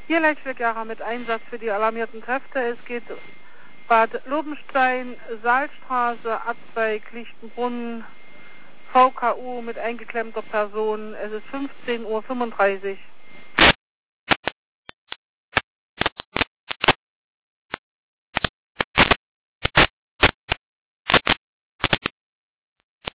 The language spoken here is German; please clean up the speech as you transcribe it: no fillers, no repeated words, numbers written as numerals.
Hier Leichtwerkjahre mit Einsatz für die alarmierten Kräfte. Es geht Bad Lobenstein, Saalstraße, Abzweig, Lichtenbrunnen, VKU mit eingeklemmter Person. Es ist 15:35 Uhr.